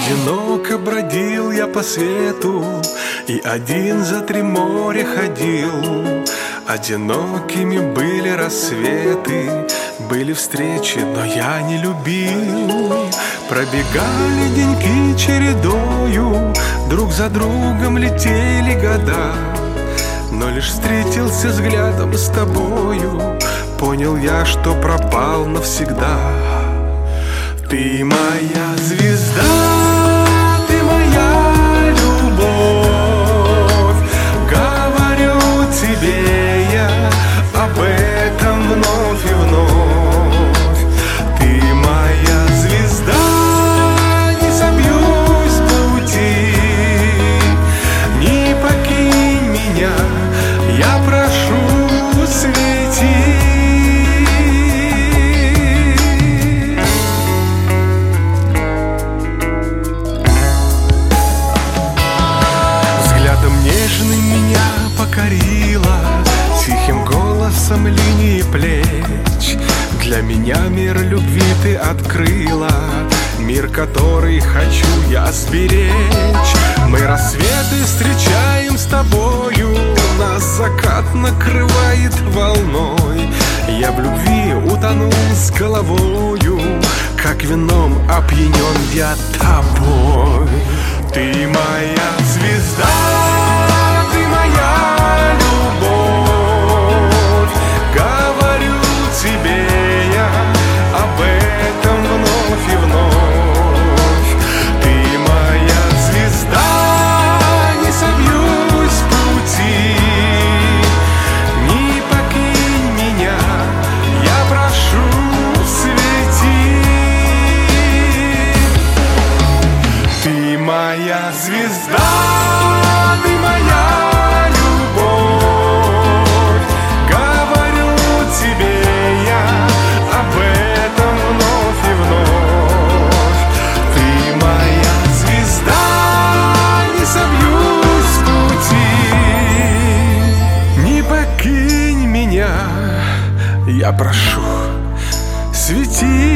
Одиноко бродил я по свету, и один за 3 моря ходил. Одинокими были рассветы, были встречи, но я не любил. Пробегали деньки чередою, друг за другом летели года. Но лишь встретился взглядом с тобою, понял я, что пропал навсегда. Ты моя звезда, ты моя любовь. Говорю тебе я об этом вновь и вновь. Ты моя звезда, не собьюсь с пути. Не покинь меня, я прошу, свети. Меня покорила тихим голосом линии плеч. Для меня мир любви ты открыла, мир, который хочу я сберечь. Мы рассветы встречаем с тобою, нас закат накрывает волной. Я в любви утонул с головою, как вином опьянен я тобой. Ты моя звезда, ты моя любовь. Говорю тебе я об этом вновь и вновь. Ты моя звезда, не собьюсь с пути. Не покинь меня, я прошу, свети. Ты моя звезда, ты моя любовь. Говорю тебе я об этом вновь и вновь. Ты моя звезда, не собьюсь с пути. Не покинь меня, я прошу, свети.